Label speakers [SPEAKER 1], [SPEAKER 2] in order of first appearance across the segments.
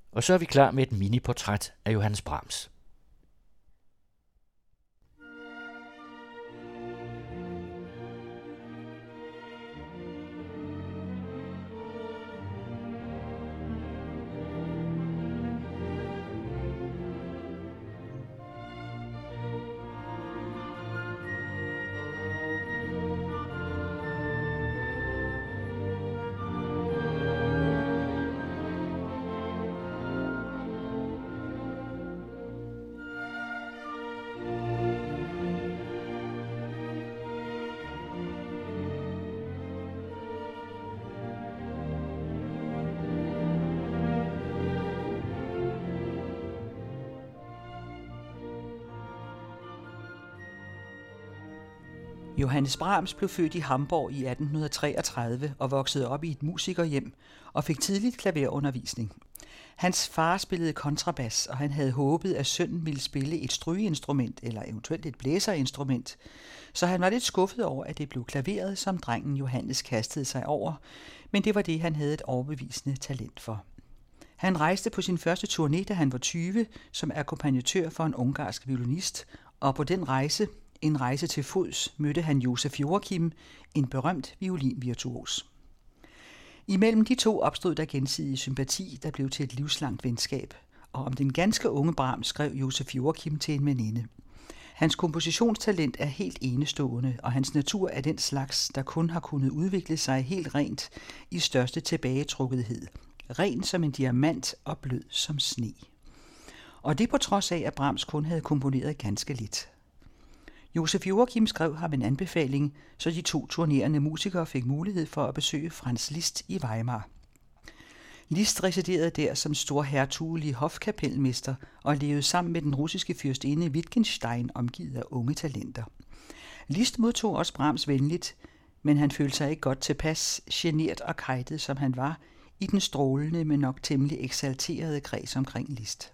[SPEAKER 1] Og så er vi klar med et mini-portræt af Johannes Brahms.
[SPEAKER 2] Johannes Brahms blev født i Hamborg i 1833 og voksede op i et musikerhjem og fik tidligt klaverundervisning. Hans far spillede kontrabas, og han havde håbet, at sønnen ville spille et strygeinstrument eller eventuelt et blæserinstrument, så han var lidt skuffet over, at det blev klaveret, som drengen Johannes kastede sig over, men det var det, han havde et overbevisende talent for. Han rejste på sin første turné, da han var 20, som akkompagnatør for en ungarsk violinist, og på den rejse, en rejse til fods, mødte han Josef Joachim, en berømt violinvirtuos. Imellem de to opstod der gensidig sympati, der blev til et livslangt venskab, og om den ganske unge Brahms skrev Josef Joachim til en veninde. Hans kompositionstalent er helt enestående, og hans natur er den slags, der kun har kunnet udvikle sig helt rent i største tilbagetrukkethed, ren som en diamant og blød som sne. Og det på trods af, at Brahms kun havde komponeret ganske lidt. Josef Joachim skrev ham en anbefaling, så de to turnerende musikere fik mulighed for at besøge Franz Liszt i Weimar. Liszt residerede der som storhertugelig hofkapelmester og levede sammen med den russiske fyrstinde Wittgenstein omgivet af unge talenter. Liszt modtog også Brahms venligt, men han følte sig ikke godt tilpas, genert og kejtet som han var, i den strålende, men nok temmelig eksalterede kreds omkring Liszt.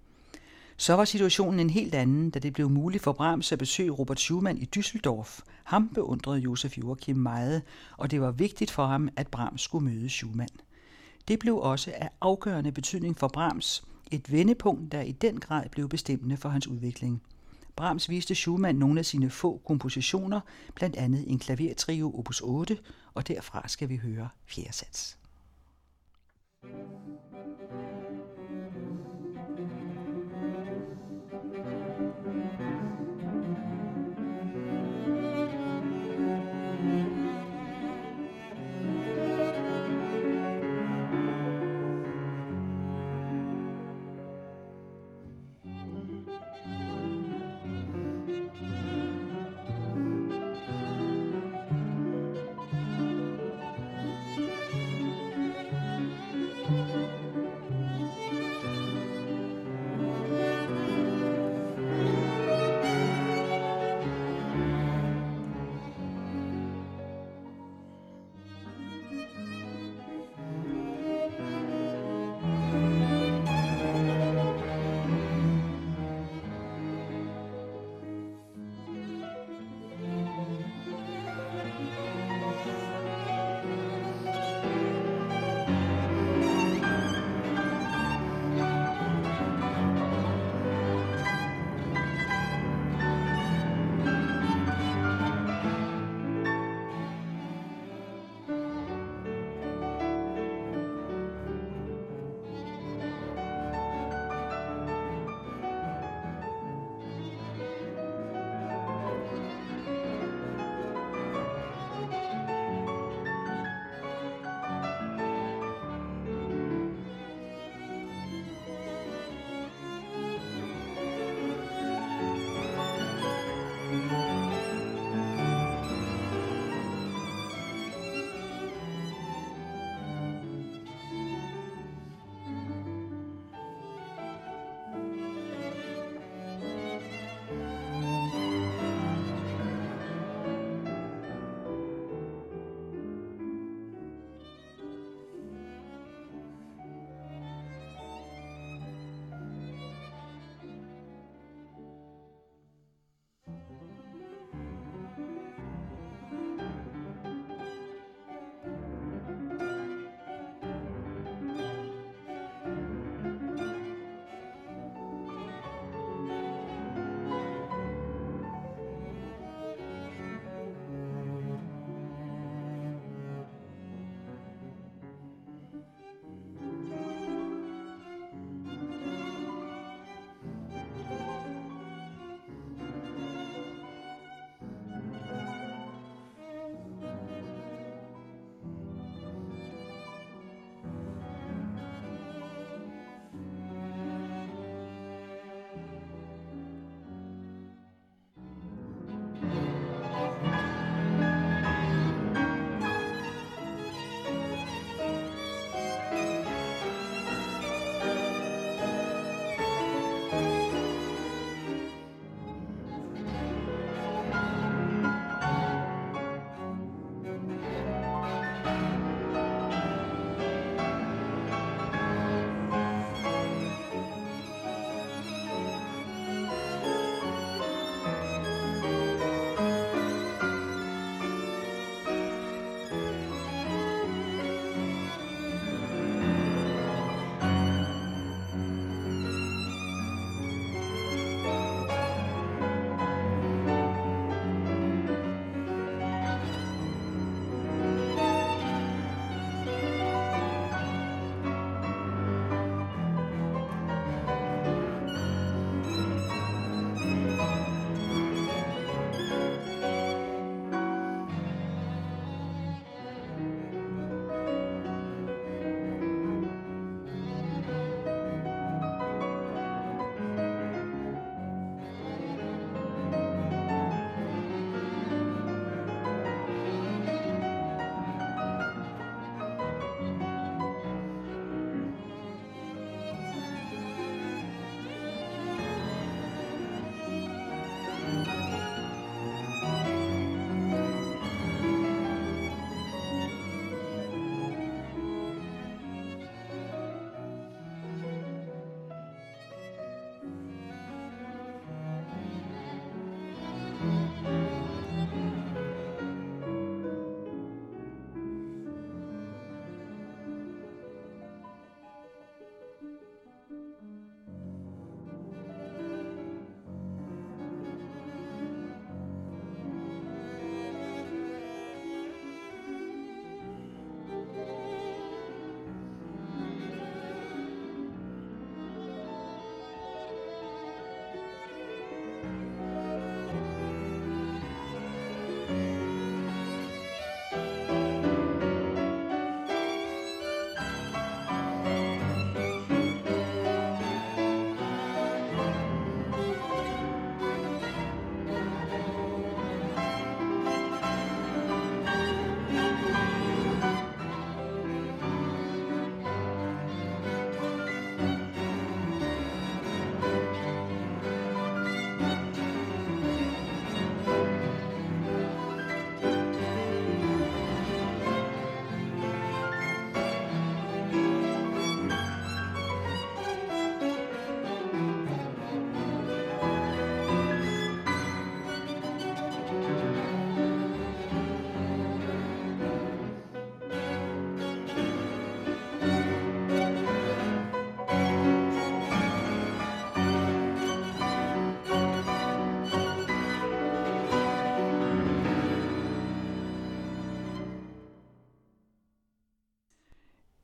[SPEAKER 2] Så var situationen en helt anden, da det blev muligt for Brahms at besøge Robert Schumann i Düsseldorf. Ham beundrede Josef Joachim meget, og det var vigtigt for ham, at Brahms skulle møde Schumann. Det blev også af afgørende betydning for Brahms, et vendepunkt, der i den grad blev bestemmende for hans udvikling. Brahms viste Schumann nogle af sine få kompositioner, blandt andet en klavertrio opus 8, og derfra skal vi høre fjerde sats.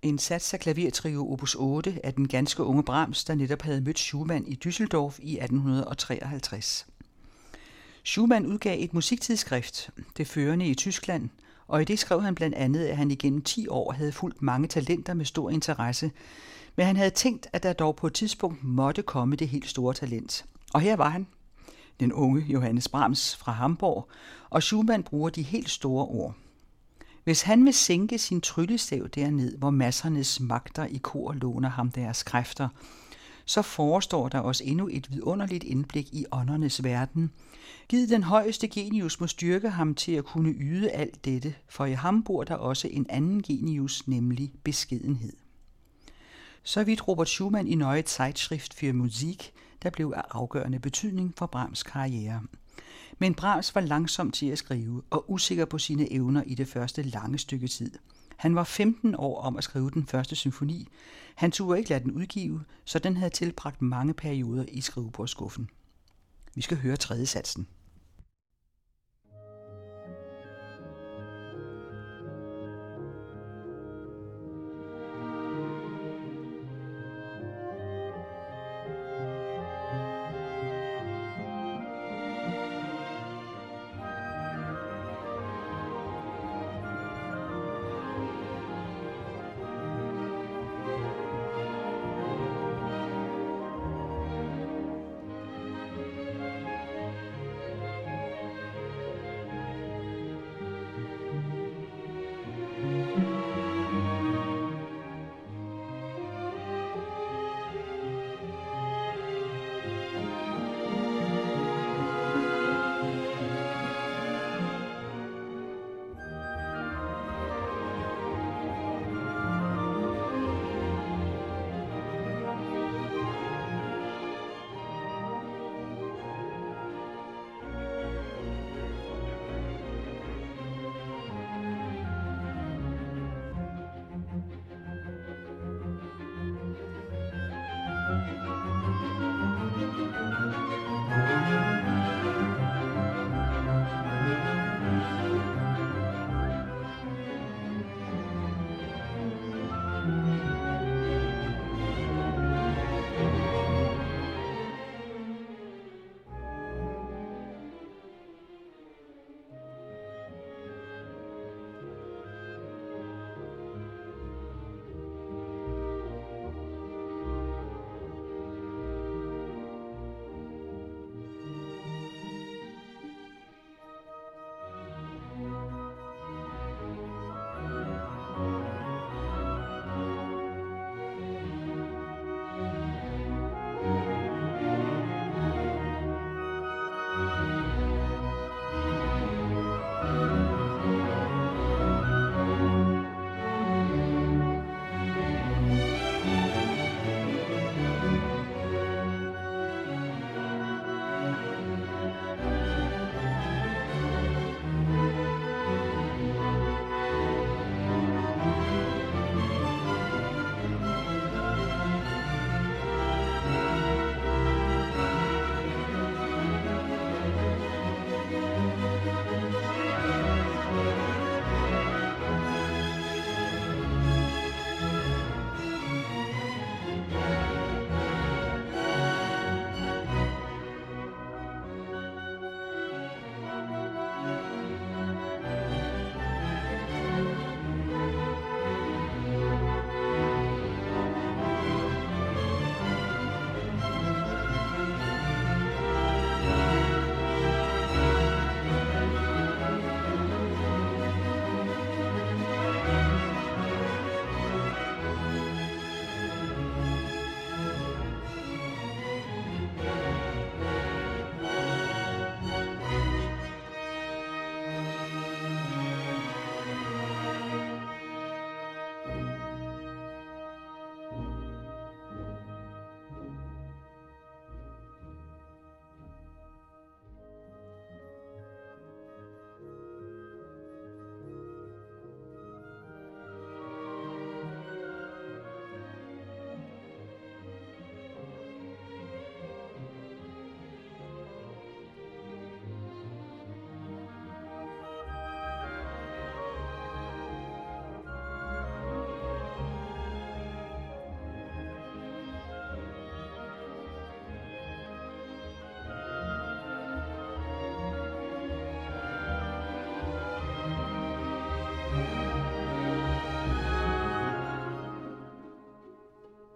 [SPEAKER 2] En sats af klavertrio opus 8 af den ganske unge Brahms, der netop havde mødt Schumann i Düsseldorf i 1853. Schumann udgav et musiktidsskrift, det førende i Tyskland, og i det skrev han blandt andet, at han igennem 10 år havde fulgt mange talenter med stor interesse, men han havde tænkt, at der dog på et tidspunkt måtte komme det helt store talent. Og her var han, den unge Johannes Brahms fra Hamburg, og Schumann bruger de helt store ord. Hvis han vil sænke sin tryllestav derned, hvor massernes magter i kor låner ham deres kræfter, så forestår der os endnu et vidunderligt indblik i åndernes verden. Gid den højeste genius må styrke ham til at kunne yde alt dette, for i ham bor der også en anden genius, nemlig beskedenhed. Så vidt Robert Schumann i Neue Zeitschrift für Musik, der blev af afgørende betydning for Brahms karriere. Men Brahms var langsom til at skrive og usikker på sine evner i det første lange stykke tid. Han var 15 år om at skrive den første symfoni. Han turde ikke lade den udgive, så den havde tilbragt mange perioder i skrivebordsskuffen. Vi skal høre tredje satsen.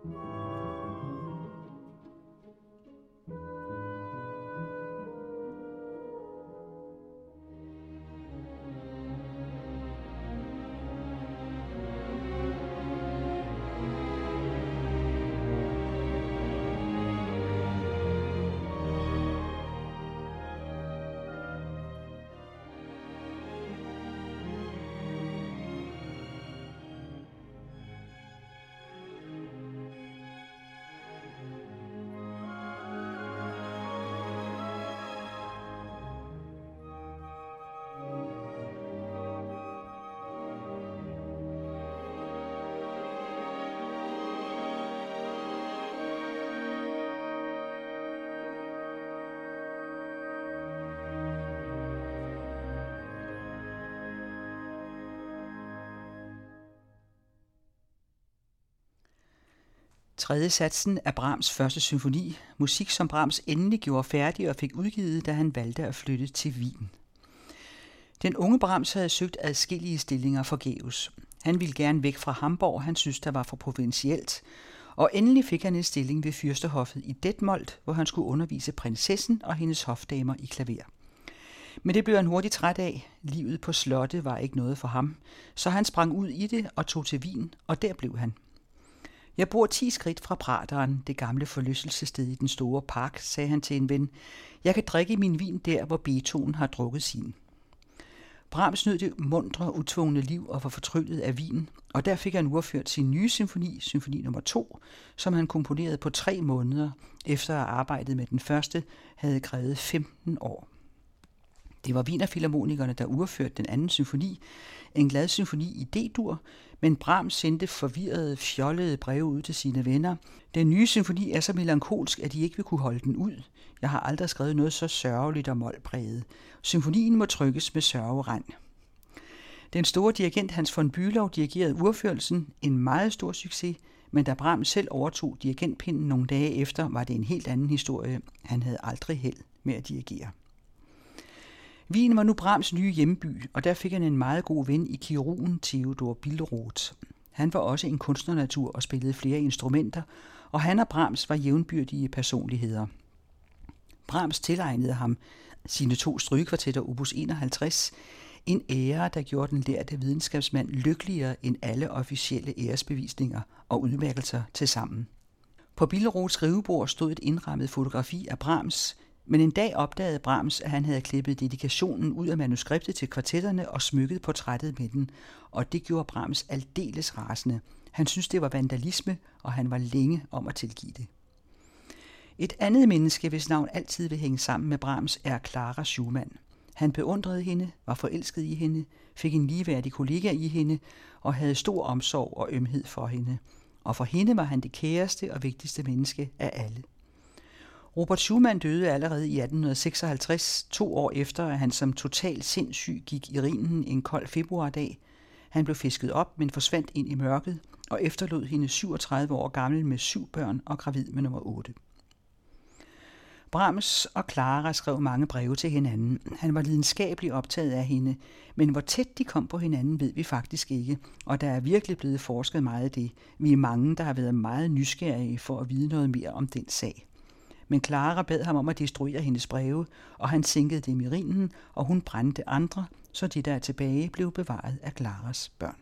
[SPEAKER 2] Tredje satsen af Brahms' første symfoni, musik som Brahms endelig gjorde færdig og fik udgivet, da han valgte at flytte til Wien. Den unge Brahms havde søgt adskillige stillinger forgæves. Han ville gerne væk fra Hamborg, han syntes, der var for provincielt, og endelig fik han en stilling ved fyrstehoffet i Detmold, hvor han skulle undervise prinsessen og hendes hofdamer i klaver. Men det blev han hurtigt træt af. Livet på slottet var ikke noget for ham, så han sprang ud i det og tog til Wien, og der blev han. Jeg bor 10 skridt fra Prateren, det gamle forlystelsessted i den store park, sagde han til en ven. Jeg kan drikke min vin der, hvor Beethoven har drukket sin. Brahms nød det muntre, utvungne liv og var fortryllet af vin, og der fik han uafført sin nye symfoni, symfoni nummer 2, som han komponerede på 3 måneder, efter at arbejdet med den første havde krævet 15 år. Det var Wienerfilharmonikerne, der uafførte den anden symfoni, en glad symfoni i D-dur, men Brahms sendte forvirrede, fjollede breve ud til sine venner. Den nye symfoni er så melankolsk, at de ikke vil kunne holde den ud. Jeg har aldrig skrevet noget så sørgeligt og målpræget. Symfonien må trykkes med sørgerand. Den store dirigent Hans von Bülow dirigerede uafførelsen, en meget stor succes, men da Brahms selv overtog dirigentpinden nogle dage efter, var det en helt anden historie. Han havde aldrig held med at dirigere. Wien var nu Brahms nye hjemby, og der fik han en meget god ven i kirurgen Theodor Billroth. Han var også en kunstnernatur og spillede flere instrumenter, og han og Brahms var jævnbyrdige personligheder. Brahms tilegnede ham sine 2 strygekvartetter opus 51, en ære, der gjorde den lærte videnskabsmand lykkeligere end alle officielle æresbevisninger og udmærkelser til sammen. På Billroths skrivebord stod et indrammet fotografi af Brahms, men en dag opdagede Brahms, at han havde klippet dedikationen ud af manuskriptet til kvartetterne og smykket portrættet med den, og det gjorde Brahms aldeles rasende. Han syntes, det var vandalisme, og han var længe om at tilgive det. Et andet menneske, hvis navn altid vil hænge sammen med Brahms, er Clara Schumann. Han beundrede hende, var forelsket i hende, fik en ligeværdig kollega i hende og havde stor omsorg og ømhed for hende. Og for hende var han det kæreste og vigtigste menneske af alle. Robert Schumann døde allerede i 1856, 2 år efter, at han som totalt sindssyg gik i Rhinen en kold februardag. Han blev fisket op, men forsvandt ind i mørket og efterlod hende 37 år gammel med 7 børn og gravid med nummer 8. Brahms og Clara skrev mange breve til hinanden. Han var lidenskabeligt optaget af hende, men hvor tæt de kom på hinanden, ved vi faktisk ikke, og der er virkelig blevet forsket meget af det. Vi er mange, der har været meget nysgerrige for at vide noget mere om den sag. Men Clara bad ham om at destruere hendes breve, og han sænkede dem i Rhinen, og hun brændte andre, så de der er tilbage blev bevaret af Claras børn.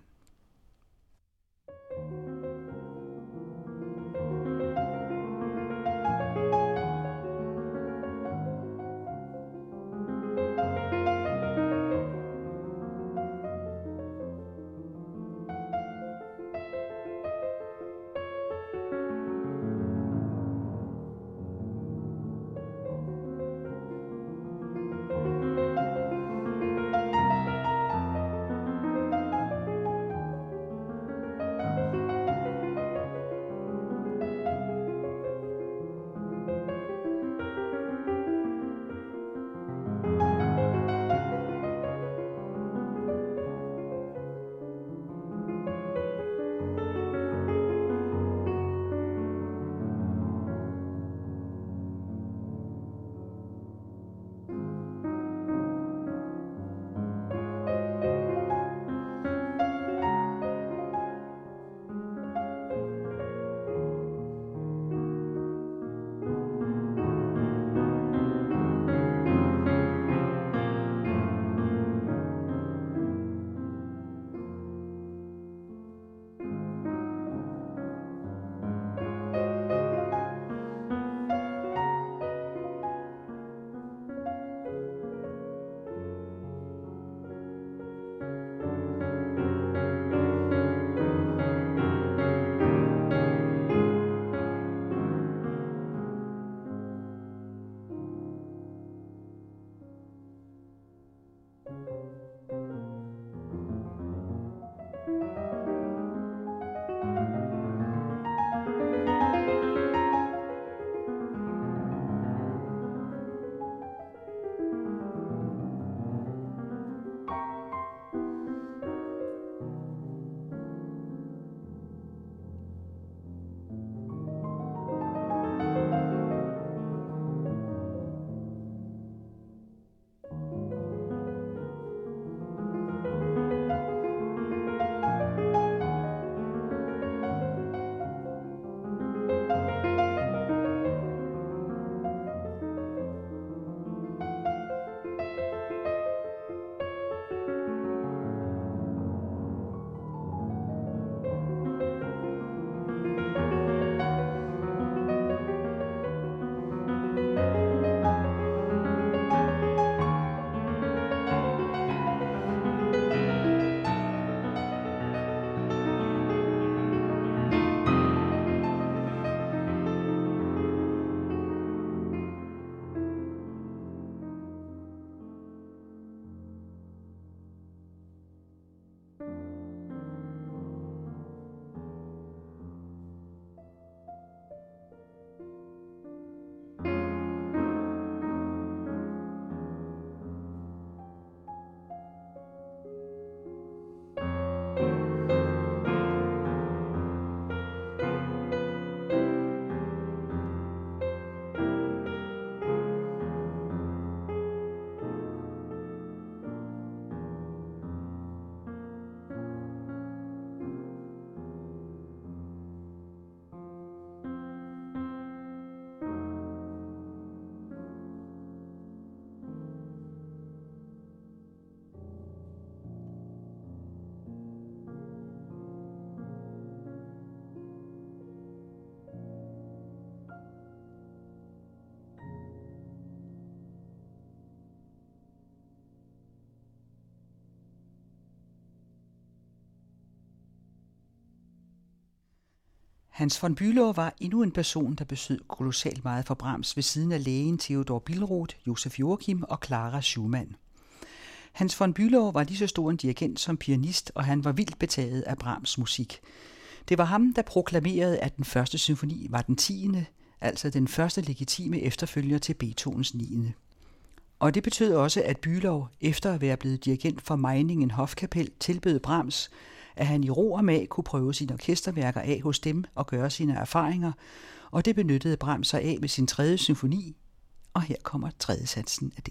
[SPEAKER 2] Hans von Bülow var endnu en person, der betød kolossalt meget for Brahms ved siden af lægen Theodor Billroth, Josef Joachim og Clara Schumann. Hans von Bülow var lige så stor en dirigent som pianist, og han var vildt betaget af Brahms musik. Det var ham, der proklamerede, at den første symfoni var den 10., altså den første legitime efterfølger til Beethovens 9. Og det betød også, at Bülow, efter at være blevet dirigent for Meiningen Hofkapel, tilbød Brahms, at han i ro og mag kunne prøve sine orkesterværker af hos dem og gøre sine erfaringer, og det benyttede Brahms sig af med sin 3. symfoni, og her kommer 3. satsen af den.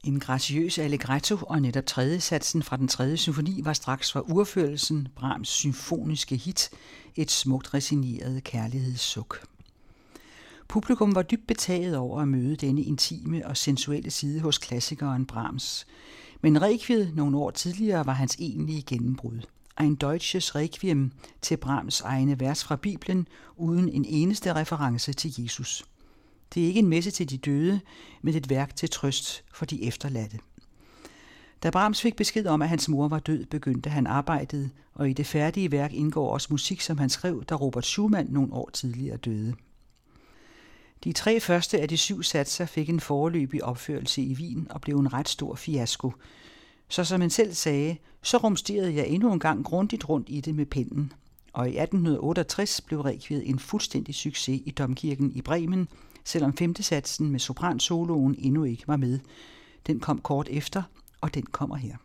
[SPEAKER 2] En graciøs allegretto og netop tredje satsen fra den tredje symfoni var straks fra urførelsen Brahms symfoniske hit et smukt resigneret kærlighedssuk. Publikum var dybt betaget over at møde denne intime og sensuelle side hos klassikeren Brahms. Men Requiem nogle år tidligere var hans egentlige gennembrud. Ein deutsches Requiem til Brahms egne vers fra Bibelen uden en eneste reference til Jesus. Det er ikke en messe til de døde, men et værk til trøst for de efterladte. Da Brahms fik besked om, at hans mor var død, begyndte han arbejdet, og i det færdige værk indgår også musik, som han skrev, da Robert Schumann nogle år tidligere døde. De 3 første af de 7 satser fik en foreløbig opførelse i Wien og blev en ret stor fiasko. Så som han selv sagde, så rumsterede jeg endnu en gang grundigt rundt i det med pennen. Og i 1868 blev Requiem en fuldstændig succes i Domkirken i Bremen, selvom 5. satsen med sopransoloen endnu ikke var med. Den kom kort efter, og den kommer her.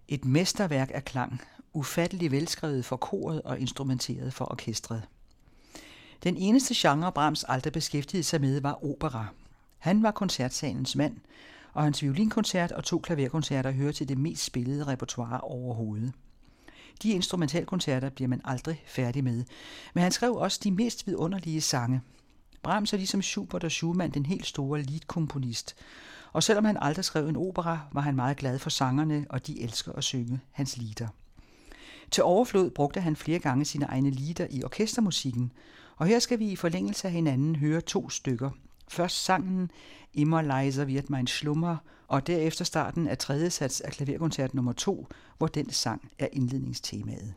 [SPEAKER 2] Et mesterværk af klang, ufattelig velskrevet for koret og instrumenteret for orkestret. Den eneste genre, Brahms aldrig beskæftigede sig med, var opera. Han var koncertsalens mand, og hans violinkoncert og 2 klaverkoncerter hører til det mest spillede repertoire overhovedet. De instrumentalkoncerter bliver man aldrig færdig med, men han skrev også de mest vidunderlige sange. Brahms er ligesom Schubert og Schumann den helt store liedkomponist, og selvom han aldrig skrev en opera, var han meget glad for sangerne, og de elsker at synge hans lieder. Til overflod brugte han flere gange sine egne lieder i orkestermusikken, og her skal vi i forlængelse af hinanden høre 2 stykker. Først sangen Immer leiser wird mein Schlummer, og derefter starten af 3. sats af klaverkoncert nummer 2, hvor den sang er indledningstemaet.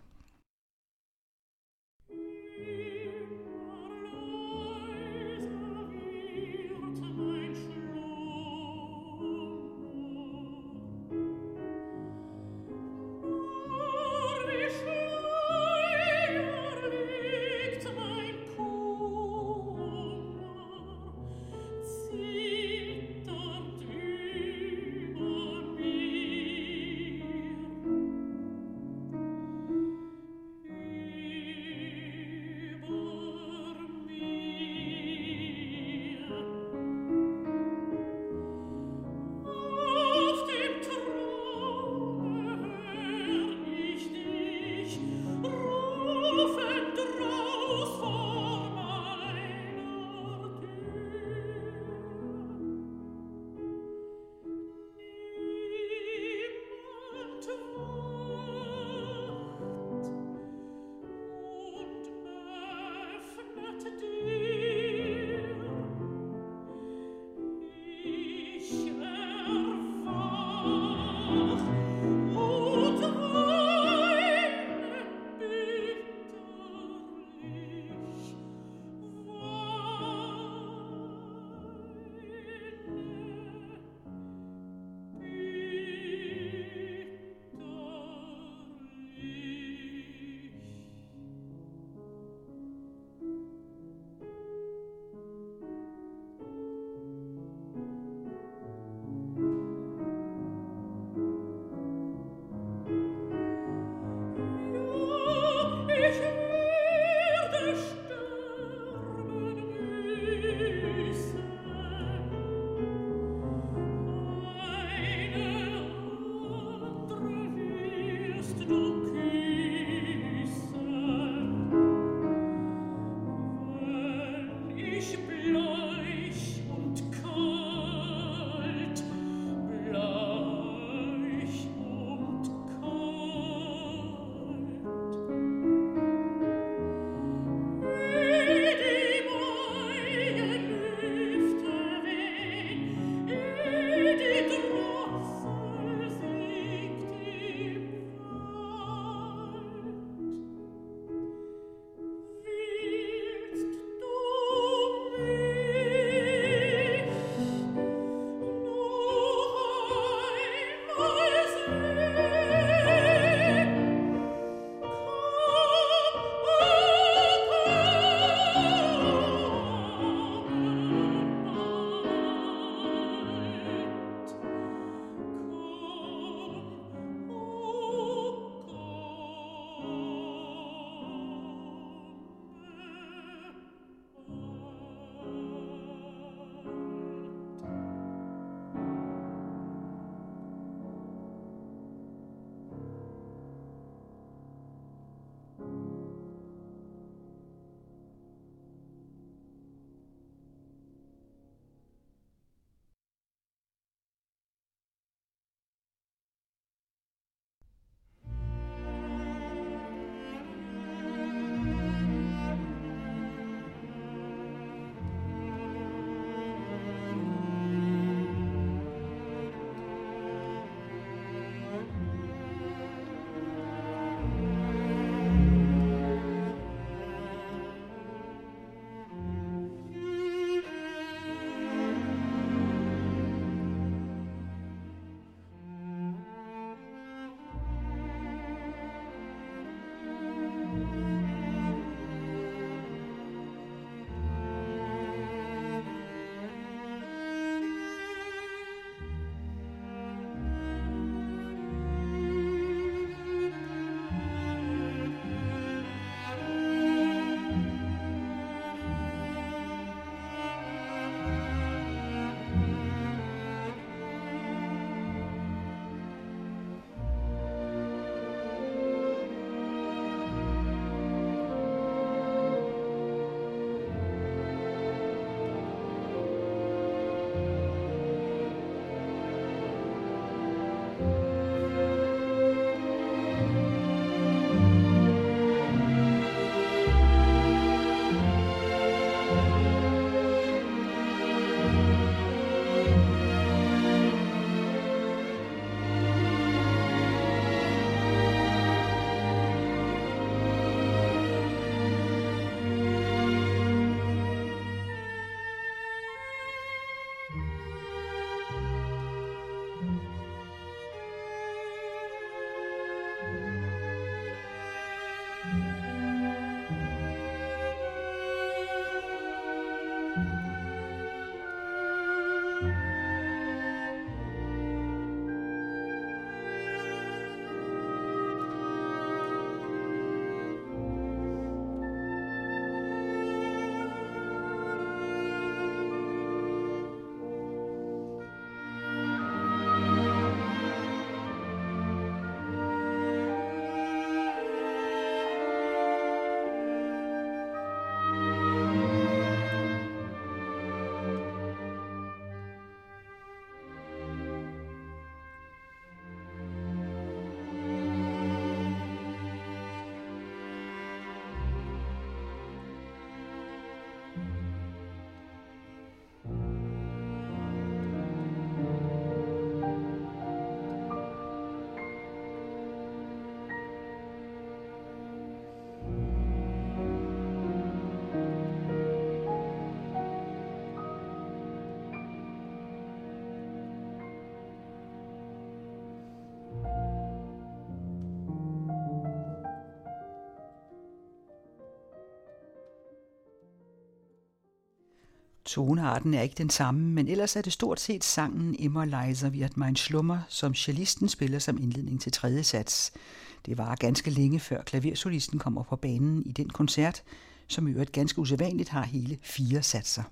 [SPEAKER 2] Tonearten er ikke den samme, men ellers er det stort set sangen Immer leiser wird mein Schlummer, som cellisten spiller som indledning til tredje sats. Det var ganske længe før klaversolisten kommer på banen i den koncert, som i øvrigt ganske usædvanligt har hele 4 satser.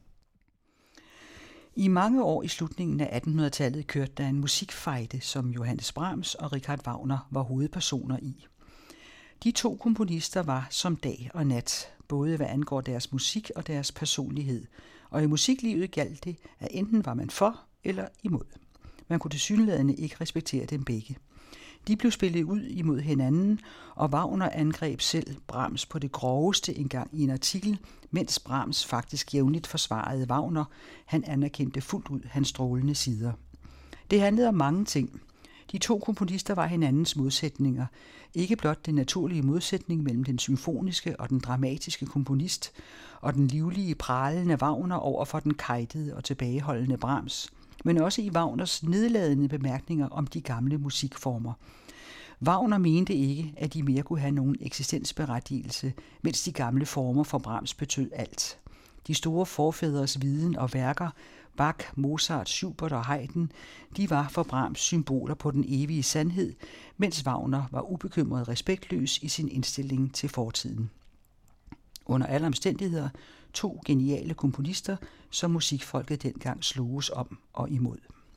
[SPEAKER 2] I mange år i slutningen af 1800-tallet kørte der en musikfejde, som Johannes Brahms og Richard Wagner var hovedpersoner i. De 2 komponister var som dag og nat, både hvad angår deres musik og deres personlighed, og i musiklivet galt det, at enten var man for eller imod. Man kunne tilsyneladende ikke respektere dem begge. De blev spillet ud imod hinanden, og Wagner angreb selv Brahms på det groveste engang i en artikel, mens Brahms faktisk jævnligt forsvarede Wagner. Han anerkendte fuldt ud hans strålende sider. Det handlede om mange ting. De 2 komponister var hinandens modsætninger. Ikke blot den naturlige modsætning mellem den symfoniske og den dramatiske komponist, og den livlige, pralende Wagner over for den kejtede og tilbageholdende Brahms, men også i Wagners nedladende bemærkninger om de gamle musikformer. Wagner mente ikke, at de mere kunne have nogen eksistensberettigelse, mens de gamle former for Brahms betød alt. De store forfædres viden og værker, Bach, Mozart, Schubert og Haydn, de var for Brahms symboler på den evige sandhed, mens Wagner var ubekymret respektløs i sin indstilling til fortiden. Under alle omstændigheder 2 geniale komponister, som musikfolket dengang sloges om og imod.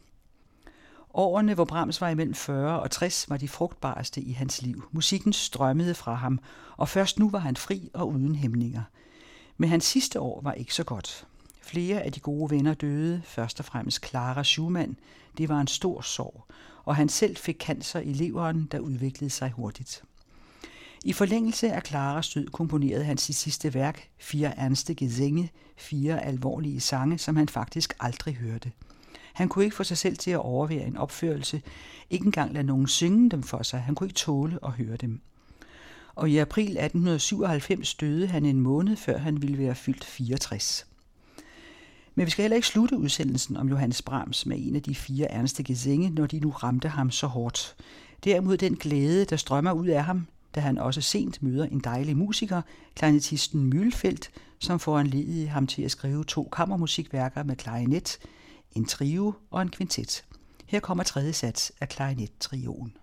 [SPEAKER 2] Årene, hvor Brahms var imellem 40 og 60, var de frugtbareste i hans liv. Musikken strømmede fra ham, og først nu var han fri og uden hæmninger. Men hans sidste år var ikke så godt. Flere af de gode venner døde, først og fremmest Clara Schumann. Det var en stor sorg, og han selv fik cancer i leveren, der udviklede sig hurtigt. I forlængelse af Claras død komponerede han sit sidste værk, 4 ernste Gesänge, 4 alvorlige sange, som han faktisk aldrig hørte. Han kunne ikke få sig selv til at overvære en opførelse, ikke engang lade nogen synge dem for sig. Han kunne ikke tåle at høre dem. Og i april 1897 døde han en måned før han ville være fyldt 64. Men vi skal heller ikke slutte udsendelsen om Johannes Brahms med en af de 4 ernste Gesänge, når de nu ramte ham så hårdt. Derimod den glæde, der strømmer ud af ham, da han også sent møder en dejlig musiker, klarinettisten Mühlfeld, som foranledigede ham til at skrive 2 kammermusikværker med klarinet, en trio og en kvintet. Her kommer tredje sats af klarinettrioen.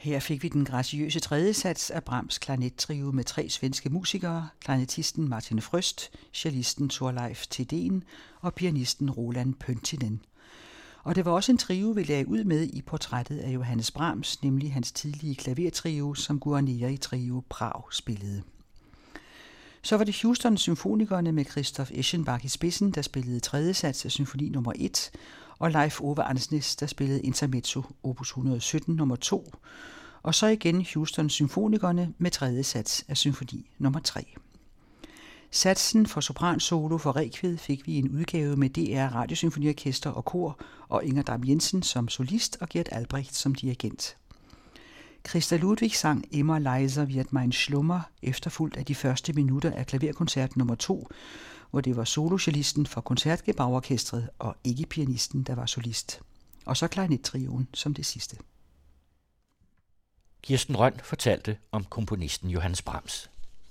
[SPEAKER 2] Her fik vi den graciøse tredje sats af Brahms klarinettrio med 3 svenske musikere, klarinettisten Martin Fröst, cellisten Thorleif Thedéen og pianisten Roland Pöntinen. Og det var også en trio, vi lagde ud med i portrættet af Johannes Brahms, nemlig hans tidlige klavertrio, som Guarneri Trio Prag spillede. Så var det Houston Symfonikerne med Christoph Eschenbach i spidsen, der spillede tredje sats af symfoni nummer 1, og Leif Ove Andsnes, der spillede intermezzo opus 117 nummer 2, og så igen Houston Symfonikerne med tredje sats af symfoni nummer 3. Satsen for sopransolo for Rekved fik vi en udgave med DR Radiosymfoniorkester og kor, og Inger Dam Jensen som solist og Gert Albrecht som dirigent. Christa Ludwig sang Immer leiser wird mein Schlummer, efterfulgt af de første minutter af klaverkoncert nummer 2, hvor det var solocellisten for Koncertgebauorkestret og ikke pianisten, der var solist. Og så klarinettrioen som det sidste.
[SPEAKER 1] Kirsten Rønn fortalte om komponisten Johannes Brahms.